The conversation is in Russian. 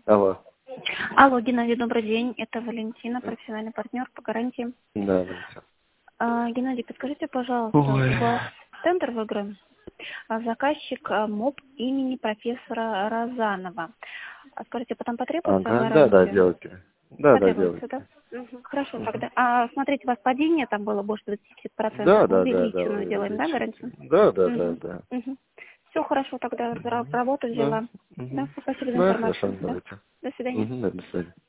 Алло. Алло, Геннадий, добрый день. Это Валентина, профессиональный партнер по гарантии. Да, Валентина. Геннадий, подскажите, пожалуйста, Ой. у вас тендер выигран? Заказчик МОП имени профессора Розанова. Скажите, потом потребуется Ага, да, гарантия? делайте. Да, Потребуется, делайте. да? Хорошо, тогда. Смотрите, у вас падение там было больше 20%. Да, Увеличенную делаем, да, увеличите. гарантию? Да. Все хорошо, тогда работу Да. взяла. Да, спасибо за Да, информацию. хорошо, Да. давайте. До свидания. Да, до свидания.